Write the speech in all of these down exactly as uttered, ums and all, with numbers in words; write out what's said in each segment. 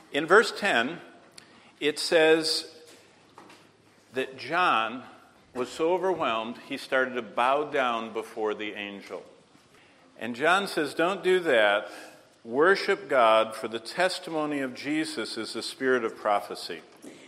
In verse ten, it says that John was so overwhelmed, he started to bow down before the angel. And John says, don't do that. Worship God, for the testimony of Jesus is the spirit of prophecy.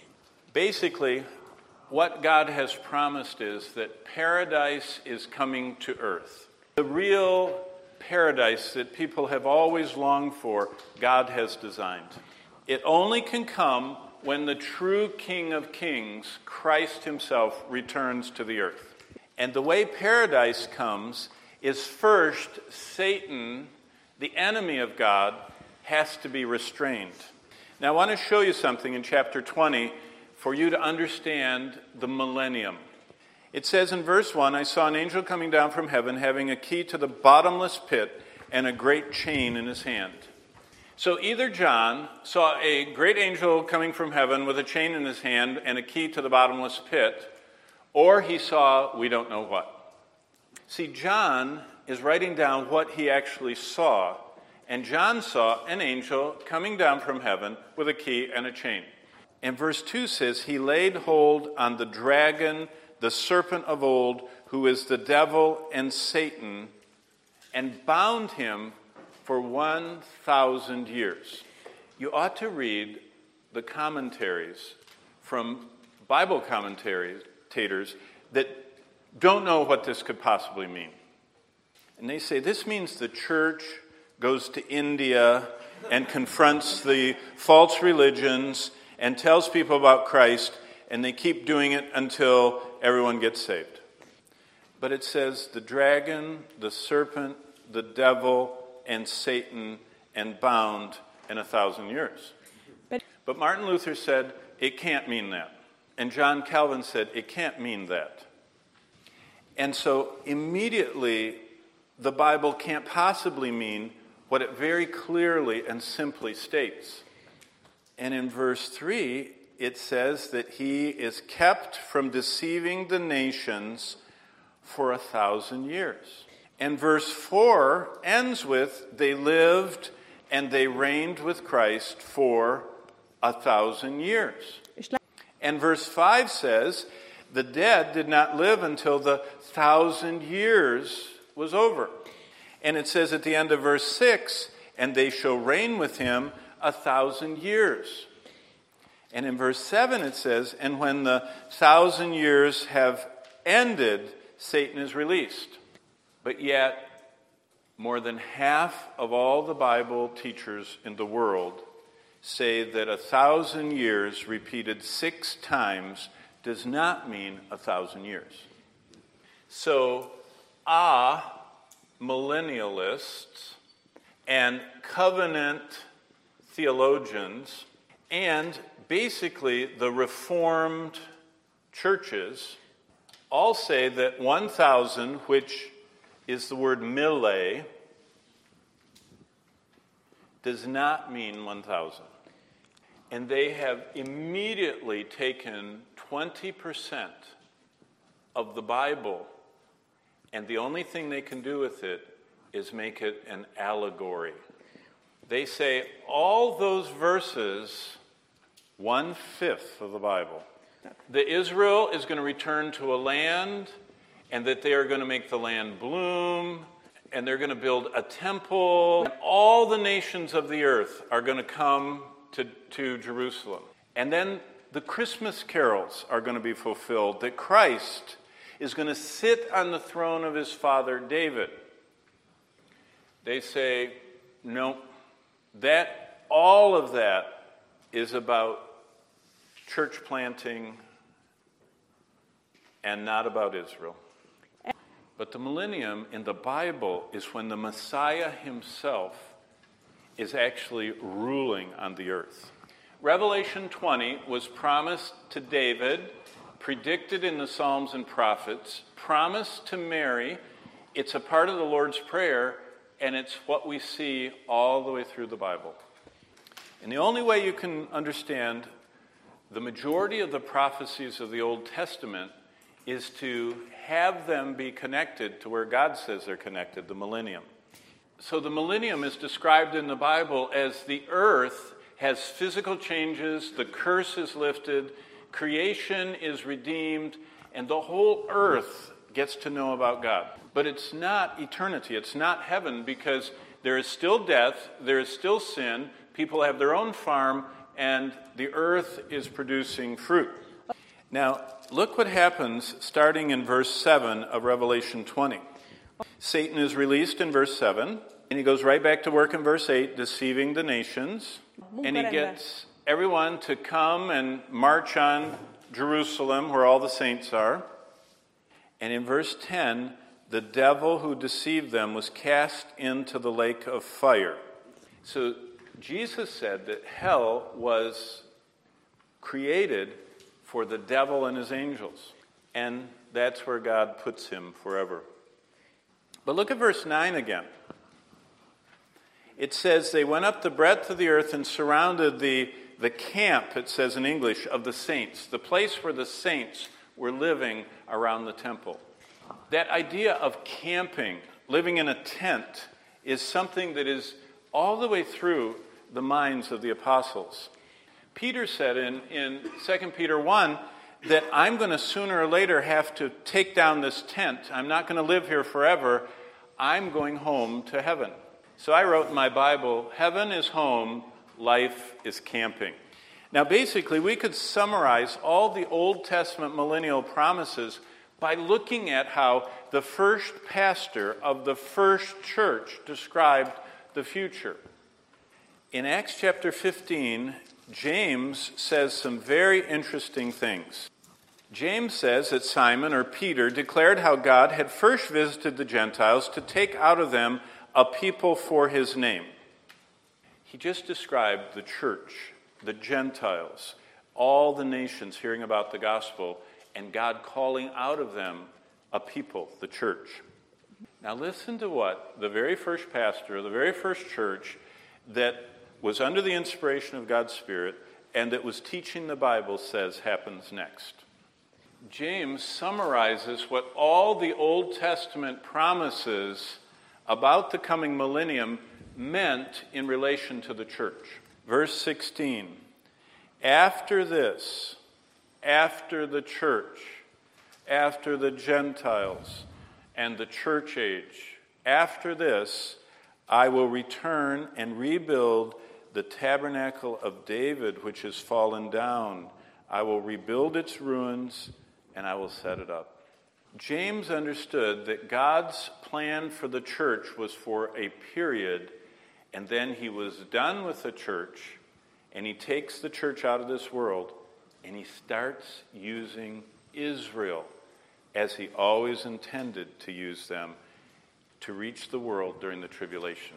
Basically, what God has promised is that paradise is coming to earth. The real paradise that people have always longed for, God has designed. It only can come when the true King of Kings, Christ himself, returns to the earth. And the way paradise comes is first Satan, the enemy of God, has to be restrained. Now I want to show you something in chapter twenty for you to understand the millennium. It says in verse one, I saw an angel coming down from heaven having a key to the bottomless pit and a great chain in his hand. So either John saw a great angel coming from heaven with a chain in his hand and a key to the bottomless pit, or he saw we don't know what. See, John is writing down what he actually saw, and John saw an angel coming down from heaven with a key and a chain. And verse two says, he laid hold on the dragon, the serpent of old, who is the devil and Satan, and bound him for one thousand years. You ought to read the commentaries from Bible commentators that don't know what this could possibly mean. And they say this means the church goes to India and confronts the false religions and tells people about Christ, and they keep doing it until everyone gets saved. But it says the dragon, the serpent, the devil, and Satan, and bound in a thousand years. But, but Martin Luther said it can't mean that. And John Calvin said it can't mean that. And so immediately the Bible can't possibly mean what it very clearly and simply states. And in verse three, it says that he is kept from deceiving the nations for a thousand years. And verse four ends with, they lived and they reigned with Christ for a thousand years. And verse five says, the dead did not live until the thousand years was over. And it says at the end of verse six, and they shall reign with him a thousand years. And in verse seven it says, and when the thousand years have ended, Satan is released. But yet, more than half of all the Bible teachers in the world say that a thousand years repeated six times does not mean a thousand years. So, ah, millennialists and covenant theologians and basically the Reformed churches all say that one thousand, which is the word mille, does not mean one thousand. And they have immediately taken twenty percent of the Bible, and the only thing they can do with it is make it an allegory. They say all those verses, one-fifth of the Bible, that Israel is going to return to a land, and that they are going to make the land bloom, and they're going to build a temple, and all the nations of the earth are going to come to, to Jerusalem. And then the Christmas carols are going to be fulfilled, that Christ is going to sit on the throne of his father David. They say, no, that all of that is about church planting and not about Israel. But the millennium in the Bible is when the Messiah himself is actually ruling on the earth. Revelation twenty was promised to David, predicted in the Psalms and prophets, promised to Mary. It's a part of the Lord's Prayer, and it's what we see all the way through the Bible. And the only way you can understand the majority of the prophecies of the Old Testament is to have them be connected to where God says they're connected, the millennium. So the millennium is described in the Bible as the earth has physical changes, the curse is lifted, creation is redeemed, and the whole earth gets to know about God. But it's not eternity, it's not heaven, because there is still death, there is still sin, people have their own farm, and the earth is producing fruit. Now, look what happens starting in verse seven of Revelation twenty. Satan is released in verse seven, and he goes right back to work in verse eight, deceiving the nations. And he gets everyone to come and march on Jerusalem, where all the saints are. And in verse ten, the devil who deceived them was cast into the lake of fire. So Jesus said that hell was created for the devil and his angels. And that's where God puts him forever. But look at verse nine again. It says, they went up the breadth of the earth and surrounded the, the camp, it says in English, of the saints, the place where the saints were living around the temple. That idea of camping, living in a tent, is something that is all the way through the minds of the apostles. Peter said in, in Second Peter one that I'm going to sooner or later have to take down this tent. I'm not going to live here forever. I'm going home to heaven. So I wrote in my Bible, heaven is home, life is camping. Now basically we could summarize all the Old Testament millennial promises by looking at how the first pastor of the first church described the future. In Acts chapter fifteen, James says some very interesting things. James says that Simon, or Peter, declared how God had first visited the Gentiles to take out of them a people for his name. He just described the church, the Gentiles, all the nations hearing about the gospel, and God calling out of them a people, the church. Now listen to what the very first pastor of the very first church that was under the inspiration of God's Spirit and that was teaching the Bible says happens next. James summarizes what all the Old Testament promises about the coming millennium meant in relation to the church. Verse sixteen, after this, after the church, after the Gentiles and the church age, after this, I will return and rebuild the tabernacle of David, which has fallen down. I will rebuild its ruins, and I will set it up. James understood that God's plan for the church was for a period, and then he was done with the church, and he takes the church out of this world, and he starts using Israel as he always intended to use them to reach the world during the tribulation.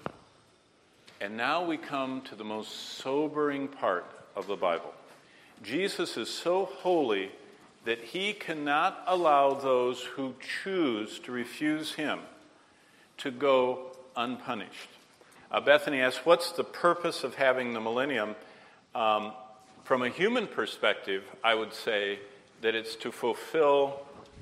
And now we come to the most sobering part of the Bible. Jesus is so holy that he cannot allow those who choose to refuse him to go unpunished. Uh, Bethany asks, what's the purpose of having the millennium? Um, from a human perspective, I would say that it's to fulfill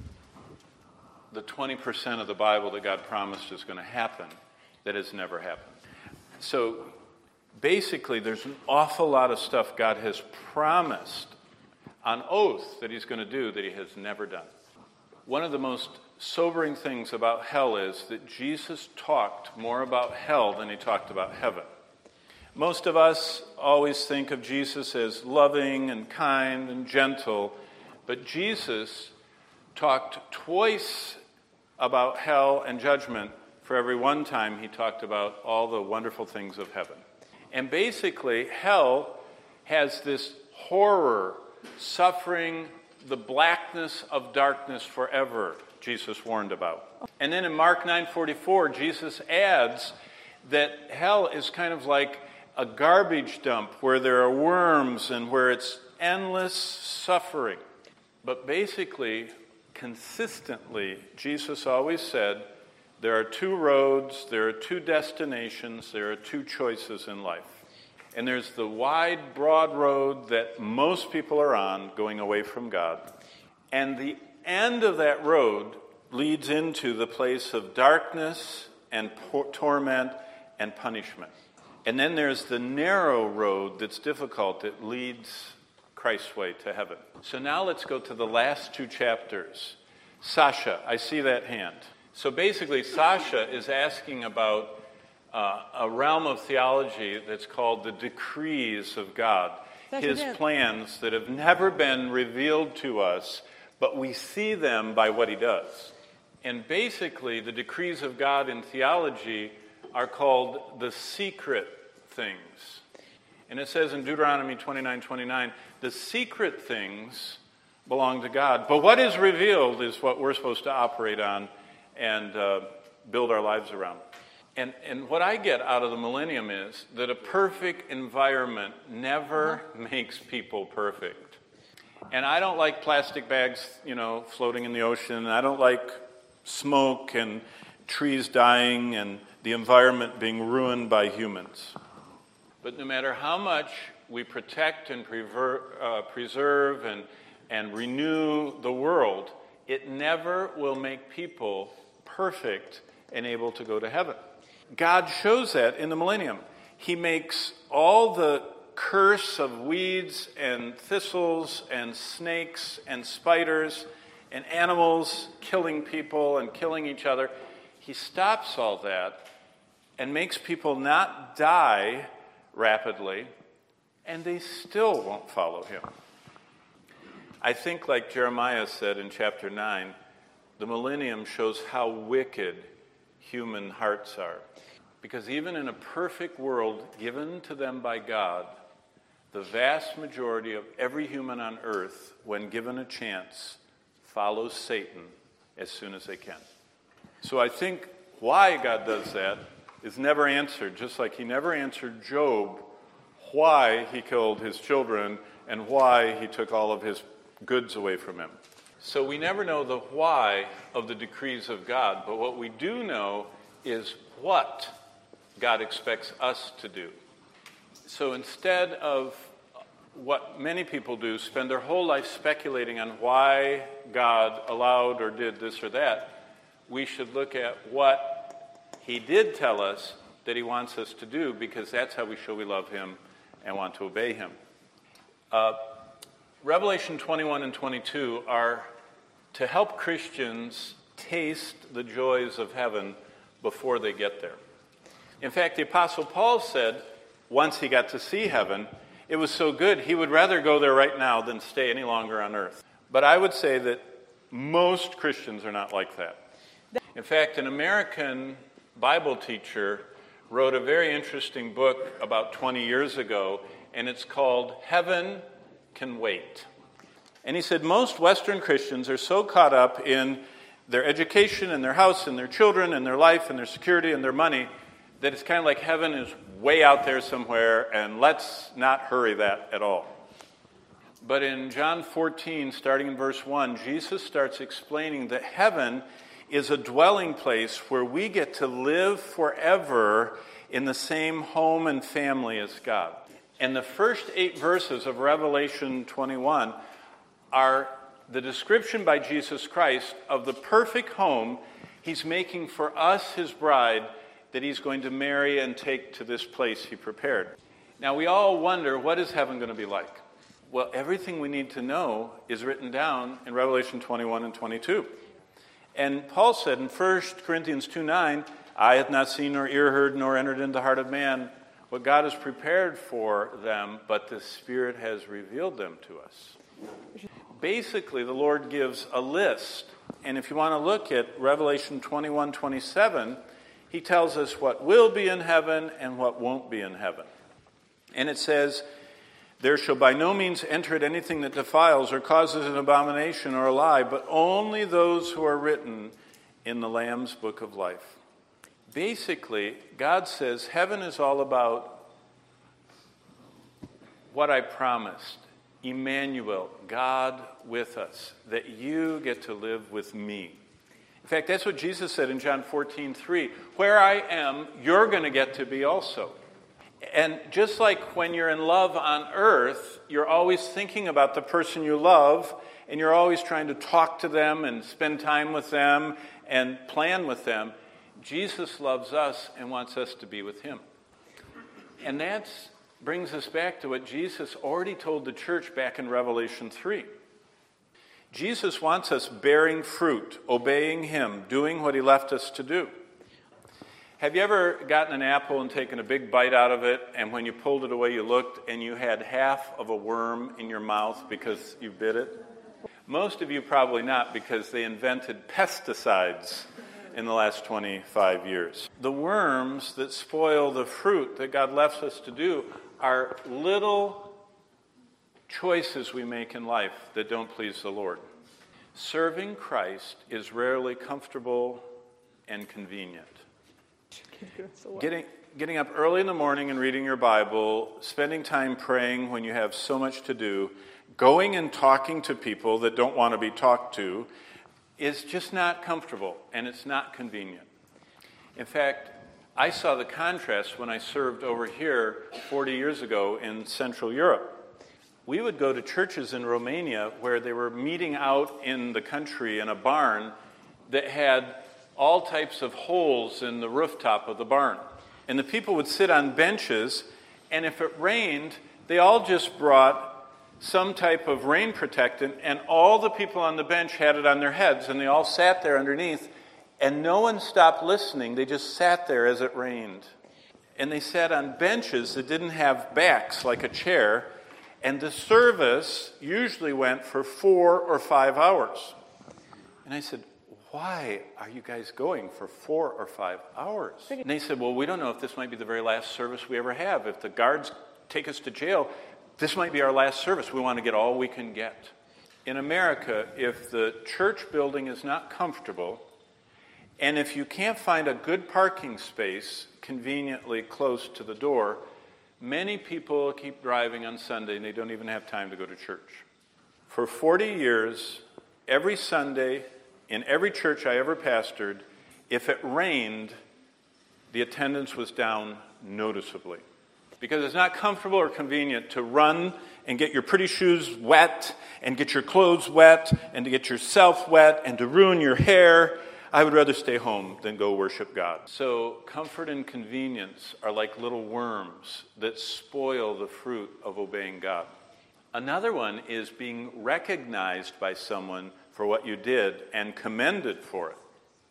the twenty percent of the Bible that God promised is going to happen that has never happened. So basically, there's an awful lot of stuff God has promised on oath that he's going to do that he has never done. One of the most sobering things about hell is that Jesus talked more about hell than he talked about heaven. Most of us always think of Jesus as loving and kind and gentle, but Jesus talked twice about hell and judgment for every one time he talked about all the wonderful things of heaven. And basically, hell has this horror, suffering, the blackness of darkness forever, Jesus warned about. And then in Mark nine forty-four, Jesus adds that hell is kind of like a garbage dump where there are worms and where it's endless suffering. But basically, consistently, Jesus always said, there are two roads, there are two destinations, there are two choices in life. And there's the wide, broad road that most people are on, going away from God. And the end of that road leads into the place of darkness and por- torment and punishment. And then there's the narrow road that's difficult that leads Christ's way to heaven. So now let's go to the last two chapters. Sasha, I see that hand. So basically, Sasha is asking about uh, a realm of theology that's called the decrees of God. His plans that have never been revealed to us, but we see them by what he does. And basically, the decrees of God in theology are called the secret things. And it says in Deuteronomy twenty-nine twenty-nine, the secret things belong to God. But what is revealed is what we're supposed to operate on and uh, build our lives around. And, and what I get out of the millennium is that a perfect environment never makes people perfect. And I don't like plastic bags, you know, floating in the ocean. I don't like smoke and trees dying and the environment being ruined by humans. But no matter how much we protect and prever- uh, preserve and, and renew the world, it never will make people perfect and able to go to heaven. God shows that in the millennium. He makes all the curse of weeds and thistles and snakes and spiders and animals killing people and killing each other. He stops all that and makes people not die rapidly, and they still won't follow him. I think, like Jeremiah said in chapter nine, the millennium shows how wicked human hearts are. Because even in a perfect world given to them by God, the vast majority of every human on earth, when given a chance, follows Satan as soon as they can. So I think why God does that is never answered, just like he never answered Job why he killed his children and why he took all of his goods away from him. So we never know the why of the decrees of God, but what we do know is what God expects us to do. So instead of what many people do, spend their whole life speculating on why God allowed or did this or that, we should look at what he did tell us that he wants us to do, because that's how we show we love him and want to obey him. Uh, Revelation twenty-one and twenty-two are to help Christians taste the joys of heaven before they get there. In fact, the Apostle Paul said, once he got to see heaven, it was so good, he would rather go there right now than stay any longer on earth. But I would say that most Christians are not like that. In fact, an American Bible teacher wrote a very interesting book about twenty years ago, and it's called Heaven Can Wait. And he said most Western Christians are so caught up in their education and their house and their children and their life and their security and their money that it's kind of like heaven is way out there somewhere, and let's not hurry that at all. But in John fourteen, starting in verse one, Jesus starts explaining that heaven is a dwelling place where we get to live forever in the same home and family as God. And the first eight verses of Revelation twenty-one are the description by Jesus Christ of the perfect home he's making for us, his bride, that he's going to marry and take to this place he prepared. Now, we all wonder, what is heaven going to be like? Well, everything we need to know is written down in Revelation twenty-one and twenty-two. And Paul said in First Corinthians two nine, eye hath not seen nor ear heard nor entered into the heart of man what God has prepared for them, but the Spirit has revealed them to us. Basically, the Lord gives a list. And if you want to look at Revelation twenty-one twenty-seven, he tells us what will be in heaven and what won't be in heaven. And it says, there shall by no means enter it anything that defiles or causes an abomination or a lie, but only those who are written in the Lamb's book of life. Basically, God says heaven is all about what I promised. Emmanuel, God with us, that you get to live with me. In fact, that's what Jesus said in John fourteen three. Where I am, you're going to get to be also. And just like when you're in love on earth, you're always thinking about the person you love, and you're always trying to talk to them and spend time with them and plan with them. Jesus loves us and wants us to be with him. And that brings us back to what Jesus already told the church back in Revelation three. Jesus wants us bearing fruit, obeying him, doing what he left us to do. Have you ever gotten an apple and taken a big bite out of it, and when you pulled it away, you looked and you had half of a worm in your mouth because you bit it? Most of you probably not, because they invented pesticides in the last twenty-five years. The worms that spoil the fruit that God left us to do are little choices we make in life that don't please the Lord. Serving Christ is rarely comfortable and convenient. Getting, getting up early in the morning and reading your Bible, spending time praying when you have so much to do, going and talking to people that don't want to be talked to is just not comfortable, and it's not convenient. In fact, I saw the contrast when I served over here forty years ago in Central Europe. We would go to churches in Romania where they were meeting out in the country in a barn that had all types of holes in the rooftop of the barn. And the people would sit on benches, and if it rained, they all just brought some type of rain protectant, and all the people on the bench had it on their heads, and they all sat there underneath, and no one stopped listening. They just sat there as it rained. And they sat on benches that didn't have backs like a chair, and the service usually went for four or five hours. And I said, why are you guys going for four or five hours? And they said, well, we don't know if this might be the very last service we ever have. If the guards take us to jail, this might be our last service. We want to get all we can get. In America, if the church building is not comfortable, and if you can't find a good parking space conveniently close to the door, many people keep driving on Sunday and they don't even have time to go to church. For forty years, every Sunday, in every church I ever pastored, if it rained, the attendance was down noticeably. Because it's not comfortable or convenient to run and get your pretty shoes wet and get your clothes wet and to get yourself wet and to ruin your hair. I would rather stay home than go worship God. So comfort and convenience are like little worms that spoil the fruit of obeying God. Another one is being recognized by someone for what you did and commended for it.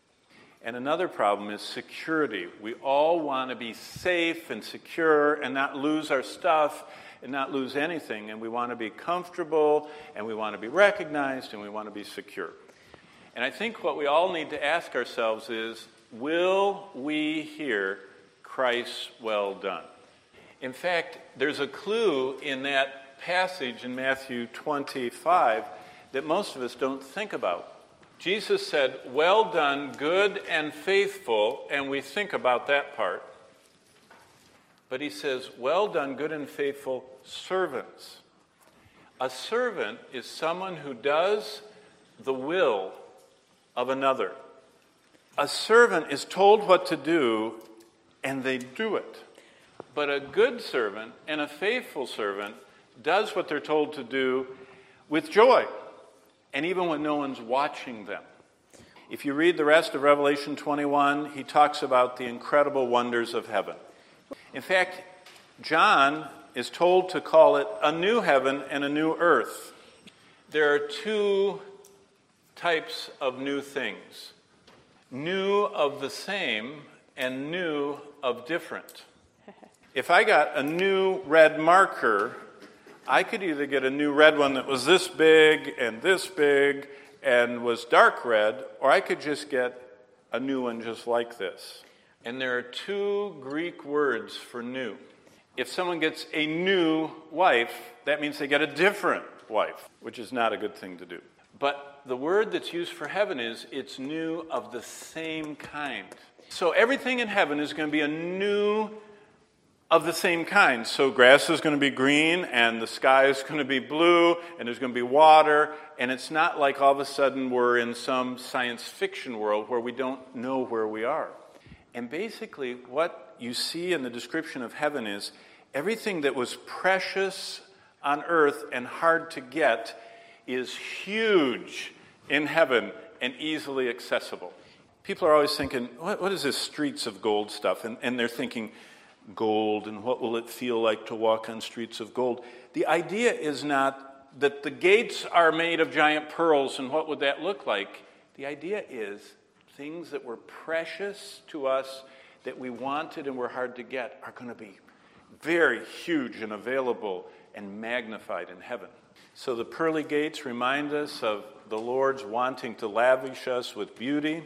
And another problem is security. We all want to be safe and secure and not lose our stuff and not lose anything. And we want to be comfortable and we want to be recognized and we want to be secure. And I think what we all need to ask ourselves is, will we hear Christ's well done? In fact, there's a clue in that passage in Matthew twenty-five that most of us don't think about. Jesus said, well done, good and faithful, and we think about that part. But he says, well done, good and faithful servants. A servant is someone who does the will of another. A servant is told what to do, and they do it. But a good servant and a faithful servant does what they're told to do with joy, and even when no one's watching them. If you read the rest of Revelation twenty-one, he talks about the incredible wonders of heaven. In fact, John is told to call it a new heaven and a new earth. There are two types of new things. New of the same and new of different. If I got a new red marker, I could either get a new red one that was this big and this big and was dark red, or I could just get a new one just like this. And there are two Greek words for new. If someone gets a new wife, that means they get a different wife, which is not a good thing to do. But the word that's used for heaven is, it's new of the same kind. So everything in heaven is going to be a new of the same kind. So grass is going to be green, and the sky is going to be blue, and there's going to be water, and it's not like all of a sudden we're in some science fiction world where we don't know where we are. And basically what you see in the description of heaven is everything that was precious on earth and hard to get is huge in heaven and easily accessible. People are always thinking, what, what is this streets of gold stuff? And, and they're thinking, gold, and what will it feel like to walk on streets of gold? The idea is not that the gates are made of giant pearls, and what would that look like? The idea is things that were precious to us, that we wanted and were hard to get, are going to be very huge and available and magnified in heaven. So the pearly gates remind us of the Lord's wanting to lavish us with beauty.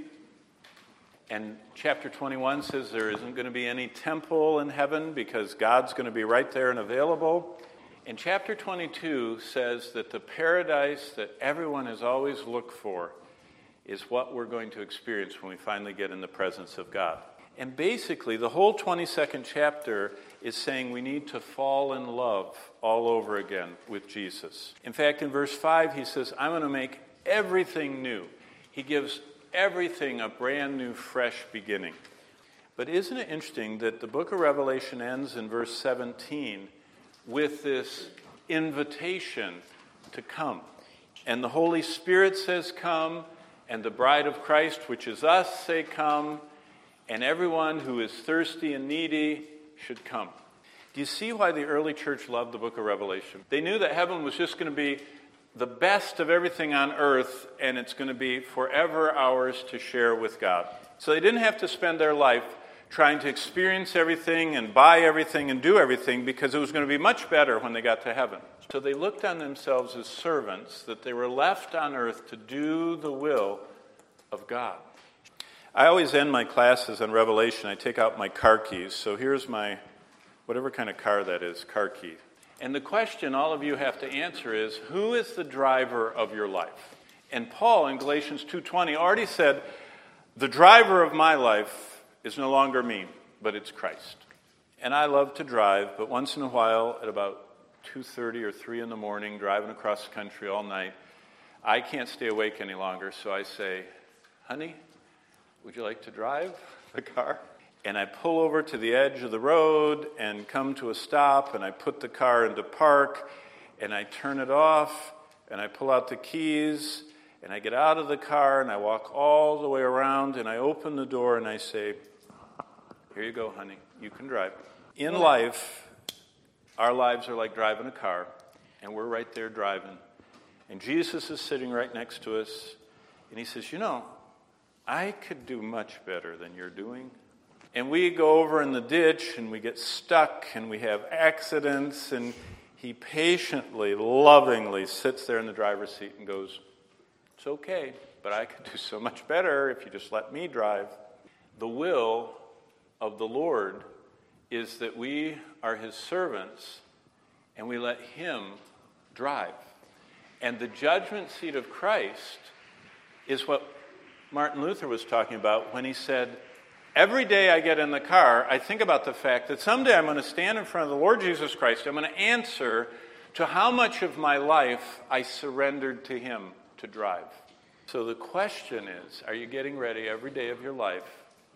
And chapter twenty-one says there isn't going to be any temple in heaven because God's going to be right there and available. And chapter twenty-two says that the paradise that everyone has always looked for is what we're going to experience when we finally get in the presence of God. And basically, the whole twenty-second chapter is saying we need to fall in love all over again with Jesus. In fact, in verse five, he says, I'm going to make everything new. He gives everything a brand new, fresh beginning. But isn't it interesting that the book of Revelation ends in verse seventeen with this invitation to come? And the Holy Spirit says, come, and the bride of Christ, which is us, say, come, and everyone who is thirsty and needy should come. Do you see why the early church loved the book of Revelation? They knew that heaven was just going to be the best of everything on earth, and it's going to be forever ours to share with God. So they didn't have to spend their life trying to experience everything and buy everything and do everything, because it was going to be much better when they got to heaven. So they looked on themselves as servants, that they were left on earth to do the will of God. I always end my classes on Revelation. I take out my car keys. So here's my, whatever kind of car that is, car key. And the question all of you have to answer is, who is the driver of your life? And Paul in Galatians two twenty already said, the driver of my life is no longer me, but it's Christ. And I love to drive, but once in a while at about two thirty or three in the morning, driving across the country all night, I can't stay awake any longer, so I say, honey, would you like to drive the car? And I pull over to the edge of the road and come to a stop, and I put the car into park, and I turn it off, and I pull out the keys, and I get out of the car, and I walk all the way around, and I open the door, and I say, here you go, honey, you can drive. In life, our lives are like driving a car, and we're right there driving. And Jesus is sitting right next to us, and he says, you know, I could do much better than you're doing. And we go over in the ditch, and we get stuck, and we have accidents, and he patiently, lovingly sits there in the driver's seat and goes, it's okay, but I could do so much better if you just let me drive. The will of the Lord is that we are his servants, and we let him drive. And the judgment seat of Christ is what Martin Luther was talking about when he said, every day I get in the car, I think about the fact that someday I'm going to stand in front of the Lord Jesus Christ. I'm going to answer to how much of my life I surrendered to him to drive. So the question is, are you getting ready every day of your life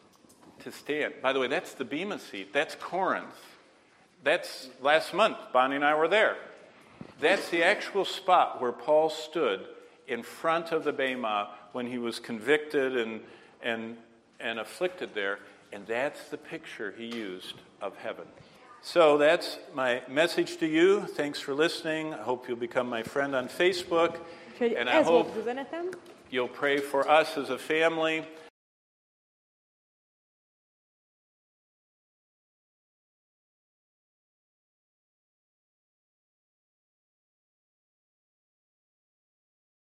to stand? By the way, that's the Bema seat. That's Corinth. That's last month. Bonnie and I were there. That's the actual spot where Paul stood in front of the Bema when he was convicted and and and afflicted there, and that's the picture he used of heaven. So that's my message to you. Thanks for listening. I hope you'll become my friend on Facebook, and I hope you'll pray for us as a family.